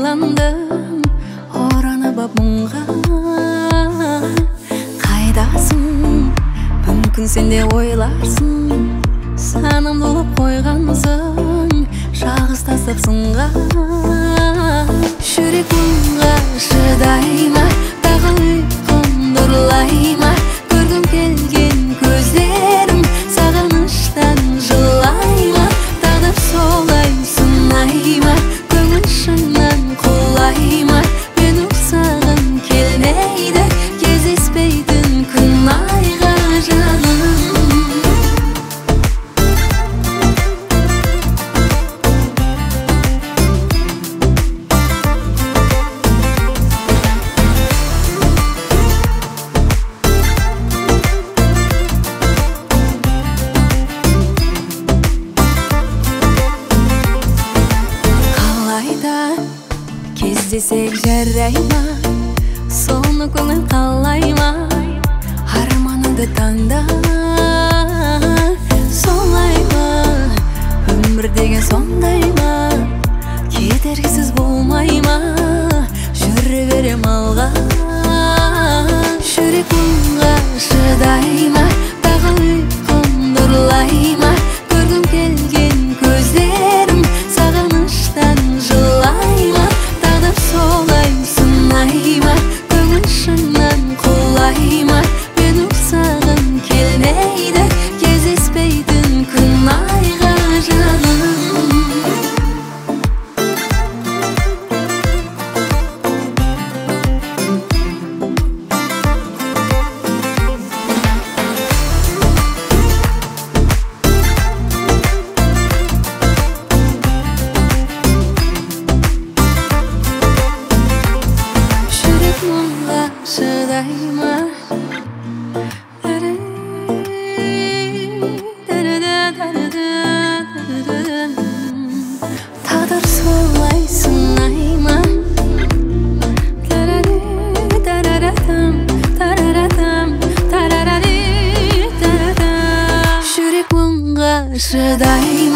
ойландым, оранып ап мұңға. Қайдасың, мүмкін сен де ойларсың, санымды ұлып қойғансың, жалғыз тастап сынға. Жүрек мұңға шыдай ма, тағы ұйқымды ұрлай ма? Көргім келген көздерім сағыныштан жылай ма? Тағдыр солай сынай ма? Көңіл шыңнан құлай ма? Мен ұқсағым келмейді, кездеспейтін күн айға жаным. Кездесек жарай ма, соны көңіл қалай ма? Арманыңды таңда, солай ма? Өмір деген сондай ма? Кедергісіз болмай ма? Жүре берем алға. Жүрек мұңға шыдай ма, тағы ұйқымды ұрлай ма? Көргім келген көздерім сағыныштан жылай ма? Солай сынай ма? Көңіл шыңнан құлай ма? Мен ұқсағым келмейді, кездеспейтін күн айға жаным. Шыдай ма? Тағдыр солай сынай ма? Жүрек мұңға шыдай ма?